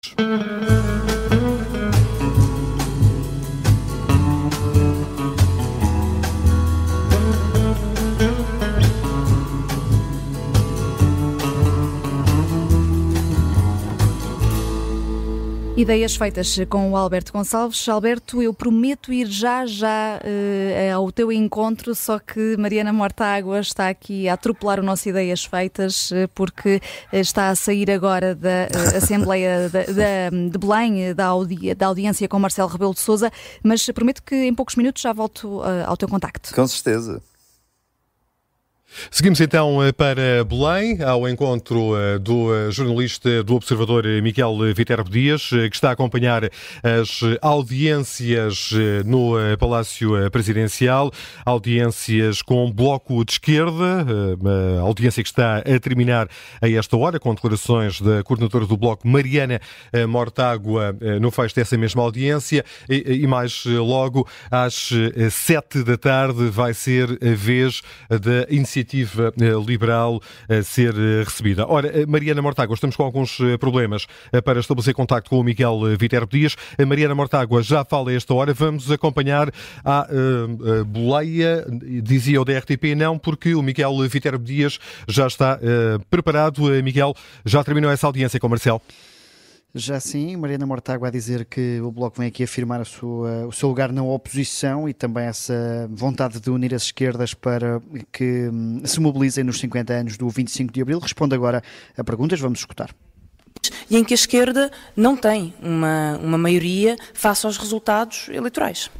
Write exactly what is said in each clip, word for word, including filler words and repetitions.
Ideias feitas com o Alberto Gonçalves. Alberto, eu prometo ir já, já uh, ao teu encontro, só que Mariana Mortágua está aqui a atropelar o nosso Ideias Feitas, uh, porque está a sair agora da uh, Assembleia da, da, de Belém, da, audi- da audiência com Marcelo Rebelo de Sousa, mas prometo que em poucos minutos já volto uh, ao teu contacto. Com certeza. Seguimos então para Belém, ao encontro do jornalista do Observador Miguel Viterbo Dias, que está a acompanhar as audiências no Palácio Presidencial, audiências com bloco de esquerda, uma audiência que está a terminar a esta hora, com declarações da coordenadora do bloco, Mariana Mortágua, no fecho dessa mesma audiência, e mais logo às sete da tarde vai ser a vez da iniciativa Iniciativa Liberal a ser recebida. Ora, Mariana Mortágua, estamos com alguns problemas para estabelecer contacto com o Miguel Viterbo Dias. A Mariana Mortágua já fala a esta hora. Vamos acompanhar a, a, a boleia, dizia o da R T P, não, porque o Miguel Viterbo Dias já está uh, preparado. Miguel, já terminou essa audiência com o Marcelo? Já sim, Mariana Mortágua a dizer que o Bloco vem aqui afirmar a sua, o seu lugar na oposição e também essa vontade de unir as esquerdas para que hum, se mobilizem nos cinquenta anos do vinte e cinco de Abril. Responde agora a perguntas, vamos escutar. E em que a esquerda não tem uma, uma maioria face aos resultados eleitorais.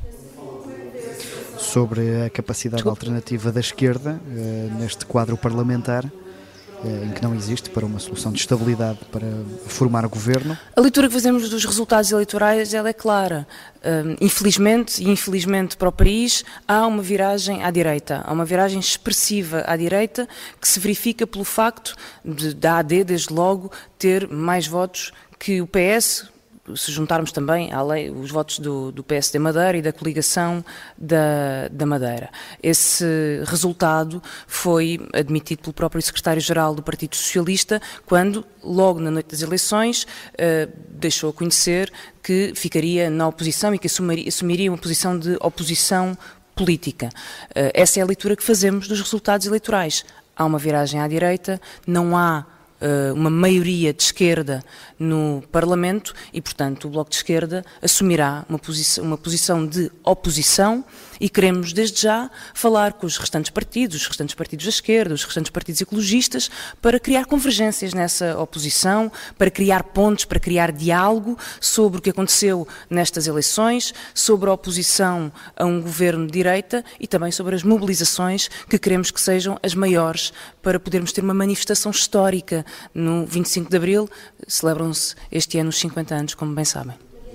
Sobre a capacidade Desculpa. alternativa da esquerda uh, neste quadro parlamentar, em que não existe, para uma solução de estabilidade para formar o governo. A leitura que fazemos dos resultados eleitorais ela é clara. Uh, infelizmente, e infelizmente para o país, há uma viragem à direita. Há uma viragem expressiva à direita que se verifica pelo facto de, da A D, desde logo, ter mais votos que o P S, se juntarmos também à lei, os votos do, do P S D Madeira e da coligação da, da Madeira. Esse resultado foi admitido pelo próprio secretário-geral do Partido Socialista, quando, logo na noite das eleições, uh, deixou a conhecer que ficaria na oposição e que assumiria, assumiria uma posição de oposição política. Uh, essa é a leitura que fazemos dos resultados eleitorais. Há uma viragem à direita, não há uma maioria de esquerda no Parlamento e, portanto, o Bloco de Esquerda assumirá uma posição, uma posição de oposição e queremos, desde já, falar com os restantes partidos, os restantes partidos da esquerda, os restantes partidos ecologistas, para criar convergências nessa oposição, para criar pontes, para criar diálogo sobre o que aconteceu nestas eleições, sobre a oposição a um governo de direita e também sobre as mobilizações que queremos que sejam as maiores para podermos ter uma manifestação histórica no vinte e cinco de Abril. Celebram-se este ano os cinquenta anos, como bem sabem.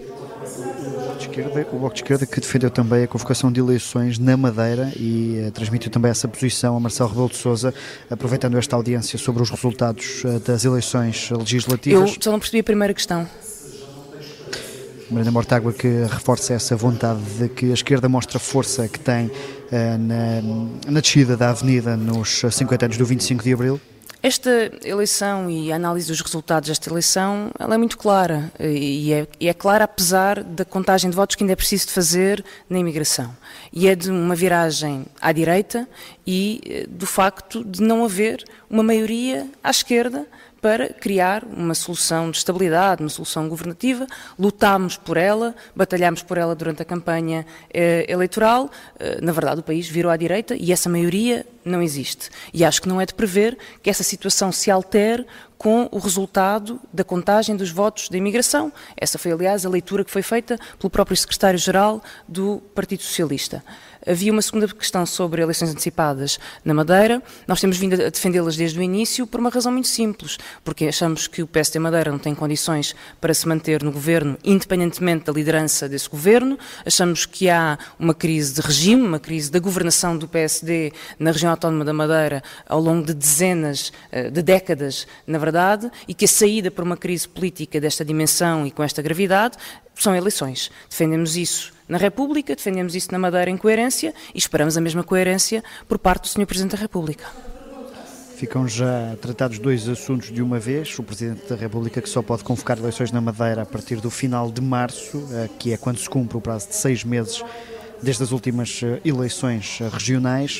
O Bloco de Esquerda que defendeu também a convocação de eleições na Madeira e uh, transmitiu também essa posição a Marcelo Rebelo de Sousa, aproveitando esta audiência sobre os resultados uh, das eleições legislativas. Eu só não percebi a primeira questão. Mariana Mortágua que reforça essa vontade de que a esquerda mostra a força que tem uh, na, na descida da avenida nos cinquenta anos do vinte e cinco de Abril. Esta eleição e a análise dos resultados desta eleição, ela é muito clara e é, e é clara apesar da contagem de votos que ainda é preciso de fazer na imigração. E é de uma viragem à direita e do facto de não haver uma maioria à esquerda para criar uma solução de estabilidade, uma solução governativa. Lutámos por ela, batalhámos por ela durante a campanha eh, eleitoral. Eh, na verdade, o país virou à direita e essa maioria não existe. E acho que não é de prever que essa situação se altere com o resultado da contagem dos votos da imigração. Essa foi, aliás, a leitura que foi feita pelo próprio secretário-geral do Partido Socialista. Havia uma segunda questão sobre eleições antecipadas na Madeira. Nós temos vindo a defendê-las desde o início por uma razão muito simples, porque achamos que o P S D Madeira não tem condições para se manter no governo, independentemente da liderança desse governo. Achamos que há uma crise de regime, uma crise da governação do P S D na região autónoma da Madeira ao longo de dezenas de décadas, na verdade, e que a saída para uma crise política desta dimensão e com esta gravidade são eleições. Defendemos isso na República, defendemos isso na Madeira em coerência e esperamos a mesma coerência por parte do senhor Presidente da República. Ficam já tratados dois assuntos de uma vez. O Presidente da República, que só pode convocar eleições na Madeira a partir do final de março, que é quando se cumpre o prazo de seis meses desde as últimas eleições regionais.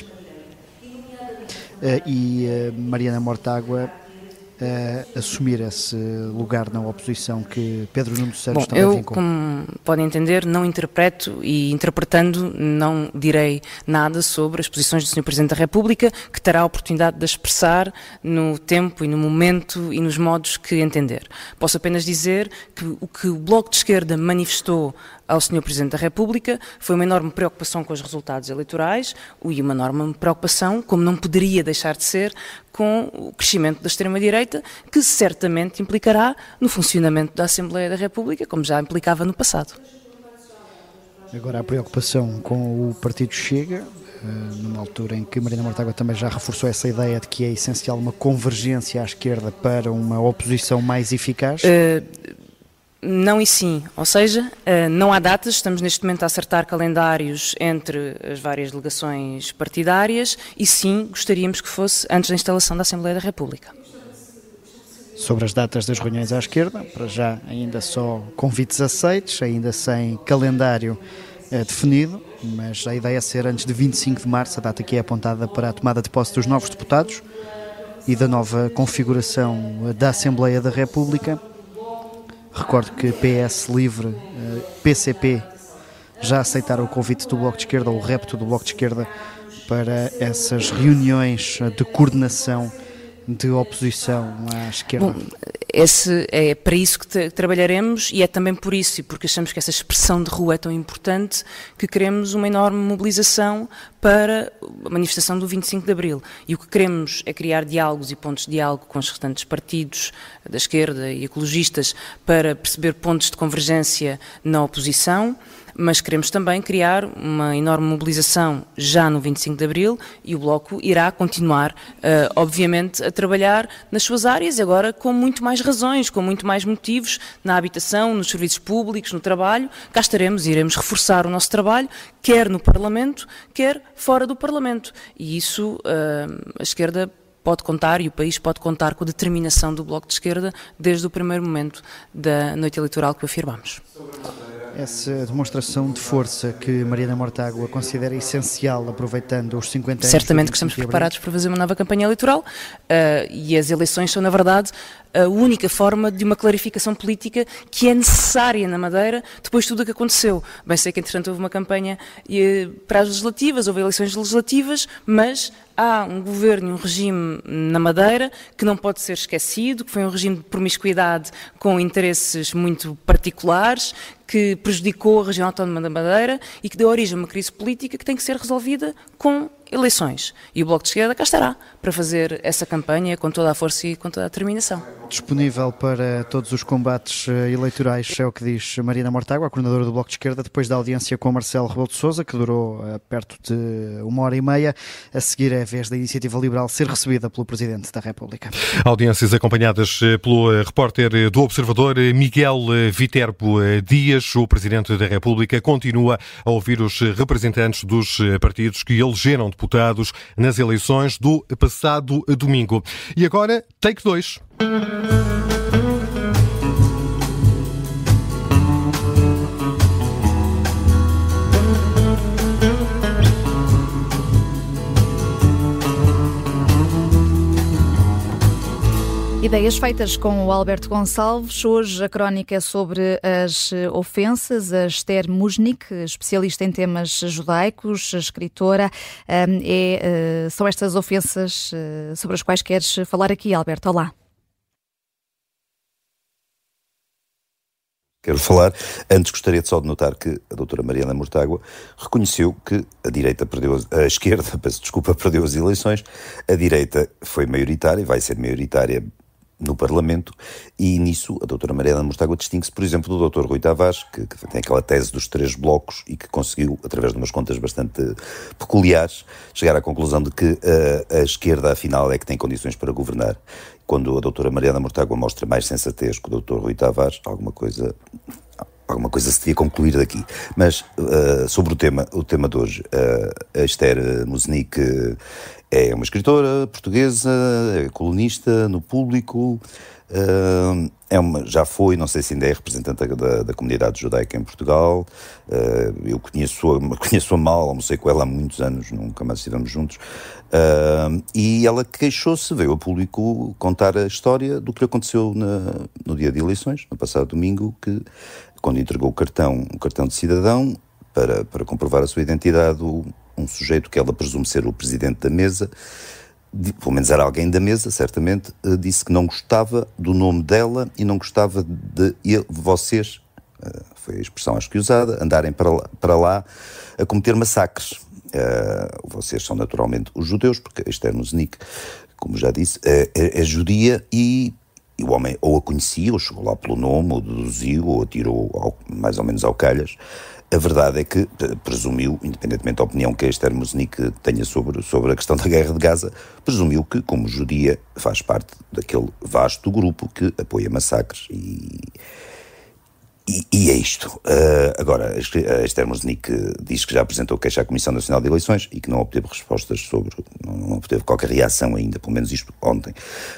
E Mariana Mortágua Uh, assumir esse lugar na oposição que Pedro Nuno Santos Bom, também eu, vincou. Como podem entender, não interpreto e interpretando não direi nada sobre as posições do senhor Presidente da República, que terá a oportunidade de expressar no tempo e no momento e nos modos que entender. Posso apenas dizer que o que o Bloco de Esquerda manifestou ao senhor Presidente da República foi uma enorme preocupação com os resultados eleitorais e uma enorme preocupação, como não poderia deixar de ser, com o crescimento da extrema-direita, que certamente implicará no funcionamento da Assembleia da República, como já implicava no passado. Agora a preocupação com o Partido Chega, numa altura em que Mariana Mortágua também já reforçou essa ideia de que é essencial uma convergência à esquerda para uma oposição mais eficaz. Uh... Não e sim, ou seja, não há datas, estamos neste momento a acertar calendários entre as várias delegações partidárias e sim, gostaríamos que fosse antes da instalação da Assembleia da República. Sobre as datas das reuniões à esquerda, para já ainda só convites aceitos, ainda sem calendário é, definido, mas a ideia é ser antes de vinte e cinco de março, a data que é apontada para a tomada de posse dos novos deputados e da nova configuração da Assembleia da República. Recordo que P S Livre, P C P, já aceitaram o convite do Bloco de Esquerda, ou o repto do Bloco de Esquerda, para essas reuniões de coordenação de oposição à esquerda. Bom, esse é para isso que trabalharemos e é também por isso, e porque achamos que essa expressão de rua é tão importante, que queremos uma enorme mobilização para a manifestação do vinte e cinco de Abril. E o que queremos é criar diálogos e pontos de diálogo com os restantes partidos da esquerda e ecologistas para perceber pontos de convergência na oposição, mas queremos também criar uma enorme mobilização já no vinte e cinco de Abril e o Bloco irá continuar, uh, obviamente, a trabalhar nas suas áreas, agora com muito mais razões, com muito mais motivos, na habitação, nos serviços públicos, no trabalho. Cá estaremos e iremos reforçar o nosso trabalho, quer no Parlamento, quer fora do Parlamento. E isso uh, a esquerda pode contar e o país pode contar com a determinação do Bloco de Esquerda desde o primeiro momento da noite eleitoral que afirmamos. Essa demonstração de força que Mariana Mortágua considera essencial, aproveitando os cinquenta anos... Certamente que estamos preparados para fazer uma nova campanha eleitoral uh, e as eleições são, na verdade, a única forma de uma clarificação política que é necessária na Madeira depois de tudo o que aconteceu. Bem sei que, entretanto, houve uma campanha uh, para as legislativas, houve eleições legislativas, mas há um governo e um regime na Madeira que não pode ser esquecido, que foi um regime de promiscuidade com interesses muito particulares, que prejudicou a região autónoma da Madeira e que deu origem a uma crise política que tem que ser resolvida com eleições. E o Bloco de Esquerda cá estará para fazer essa campanha com toda a força e com toda a determinação. Disponível para todos os combates eleitorais, é o que diz Mariana Mortágua, a coordenadora do Bloco de Esquerda, depois da audiência com Marcelo Rebelo de Sousa, que durou uh, perto de uma hora e meia. A seguir é a vez da Iniciativa Liberal ser recebida pelo Presidente da República. Audiências acompanhadas pelo repórter do Observador, Miguel Viterbo Dias. O Presidente da República continua a ouvir os representantes dos partidos que elegeram deputados nas eleições do passado domingo. E agora, take dois. Ideias feitas com o Alberto Gonçalves. Hoje a crónica é sobre as ofensas. A Esther Musnik, especialista em temas judaicos, escritora, é, são estas ofensas sobre as quais queres falar aqui, Alberto. Olá. Quero falar. Antes gostaria só de notar que a doutora Mariana Mortágua reconheceu que a direita perdeu, a esquerda, peço desculpa, perdeu as eleições, a direita foi maioritária, vai ser maioritária no Parlamento, e nisso a doutora Mariana Mortágua distingue-se, por exemplo, do doutor Rui Tavares, que, que tem aquela tese dos três blocos e que conseguiu, através de umas contas bastante peculiares, chegar à conclusão de que a, a esquerda, afinal, é que tem condições para governar. Quando a doutora Mariana Mortágua mostra mais sensatez que o doutor Rui Tavares, alguma coisa alguma coisa se devia concluir daqui. Mas uh, sobre o tema, o tema de hoje, uh, a Esther Musnick é uma escritora portuguesa, é colunista no Público, uh, é uma, já foi, não sei se ainda é representante da, da comunidade judaica em Portugal. Uh, eu conheço-a conheço mal, almocei com ela há muitos anos, nunca mais estivemos juntos. Uh, e ela queixou-se, veio a Público contar a história do que lhe aconteceu na, no dia de eleições, no passado domingo, que quando entregou o cartão, o cartão de cidadão, para, para comprovar a sua identidade, um sujeito que ela presume ser o presidente da mesa, pelo menos era alguém da mesa, certamente, disse que não gostava do nome dela e não gostava de ele, vocês, foi a expressão acho que usada, andarem para lá, para lá a cometer massacres. Uh, vocês são naturalmente os judeus, porque a Esther Musnick, como já disse, é, é, é judia e, e o homem ou a conhecia, ou chegou lá pelo nome, ou deduziu, ou atirou ao, mais ou menos ao calhas. A verdade é que presumiu, independentemente da opinião que a Esther Musnick tenha sobre, sobre a questão da guerra de Gaza, presumiu que, como judia, faz parte daquele vasto grupo que apoia massacres e... E, e é isto. Uh, agora, a Esther Musnick diz que já apresentou queixa à Comissão Nacional de Eleições e que não obteve respostas sobre, não, não obteve qualquer reação ainda, pelo menos isto ontem.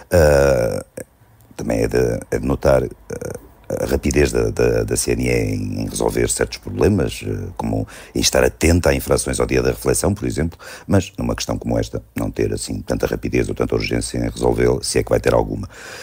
Uh, também é de, é de notar uh, a rapidez da, da, da C N E em resolver certos problemas, uh, como em estar atenta a infrações ao dia da reflexão, por exemplo, mas numa questão como esta, não ter assim tanta rapidez ou tanta urgência em resolvê-la, se é que vai ter alguma.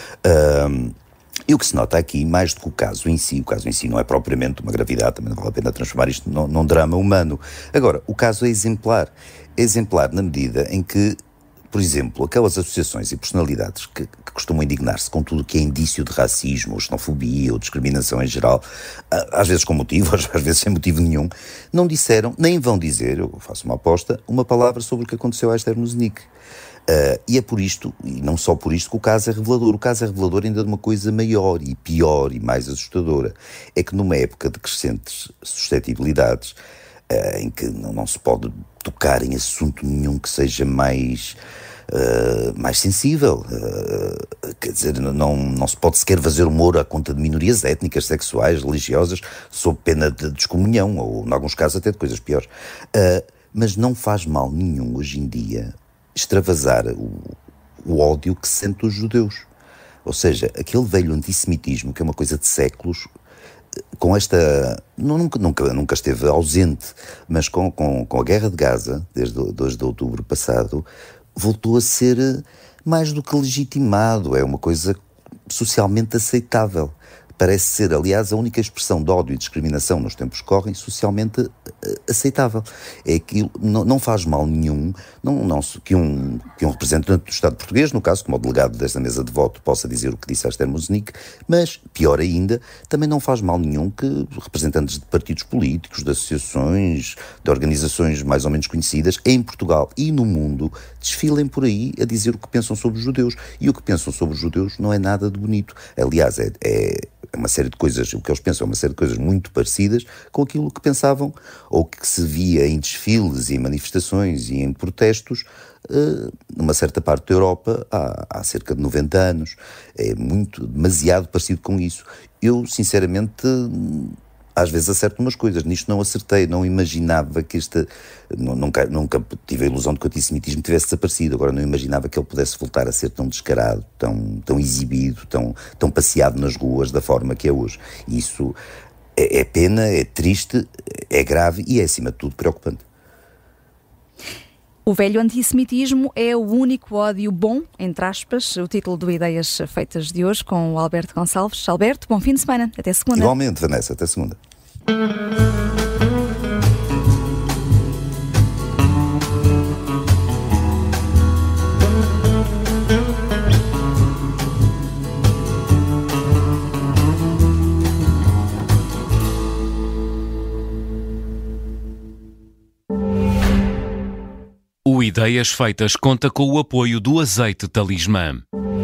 Uh, E o que se nota aqui, mais do que o caso em si, o caso em si não é propriamente uma gravidade, também não vale a pena transformar isto num, num drama humano. Agora, o caso é exemplar. É exemplar na medida em que, por exemplo, aquelas associações e personalidades que, que costumam indignar-se com tudo o que é indício de racismo, ou xenofobia, ou discriminação em geral, às vezes com motivo, às vezes sem motivo nenhum, não disseram, nem vão dizer, eu faço uma aposta, uma palavra sobre o que aconteceu à Esther Musnick. Uh, e é por isto, e não só por isto, que o caso é revelador. O caso é revelador ainda de uma coisa maior e pior e mais assustadora. É que numa época de crescentes suscetibilidades, uh, em que não, não se pode tocar em assunto nenhum que seja mais, uh, mais sensível, uh, quer dizer, não, não se pode sequer fazer humor à conta de minorias étnicas, sexuais, religiosas, sob pena de descomunhão, ou em alguns casos até de coisas piores. Uh, mas não faz mal nenhum hoje em dia extravasar o, o ódio que se sente os judeus. Ou seja, aquele velho antissemitismo, que é uma coisa de séculos, com esta... Nunca, nunca, nunca esteve ausente, mas com, com, com a guerra de Gaza, desde o dois de outubro passado, voltou a ser mais do que legitimado. É uma coisa socialmente aceitável. Parece ser, aliás, a única expressão de ódio e discriminação nos tempos que correm socialmente uh, aceitável. É que não, não faz mal nenhum não, não, que, um, que um representante do Estado português, no caso, como o delegado desta mesa de voto, possa dizer o que disse a Esther Musnick, mas, pior ainda, também não faz mal nenhum que representantes de partidos políticos, de associações, de organizações mais ou menos conhecidas, em Portugal e no mundo, desfilem por aí a dizer o que pensam sobre os judeus. E o que pensam sobre os judeus não é nada de bonito. Aliás, é... é uma série de coisas, o que eles pensam é uma série de coisas muito parecidas com aquilo que pensavam ou que se via em desfiles e em manifestações e em protestos uh, numa certa parte da Europa há, há cerca de noventa anos. É muito, demasiado parecido com isso. Eu, sinceramente, às vezes acerto umas coisas, nisto não acertei, não imaginava que esta, nunca, nunca tive a ilusão de que o antissemitismo tivesse desaparecido, agora não imaginava que ele pudesse voltar a ser tão descarado, tão, tão exibido, tão, tão passeado nas ruas da forma que é hoje. Isso é, é pena, é triste, é grave e é acima de tudo preocupante. O velho antissemitismo é o único ódio bom, entre aspas, o título do Ideias Feitas de hoje com o Alberto Gonçalves. Alberto, bom fim de semana, até segunda. Igualmente, Vanessa, até segunda. O Ideias Feitas conta com o apoio do Azeite Talismã.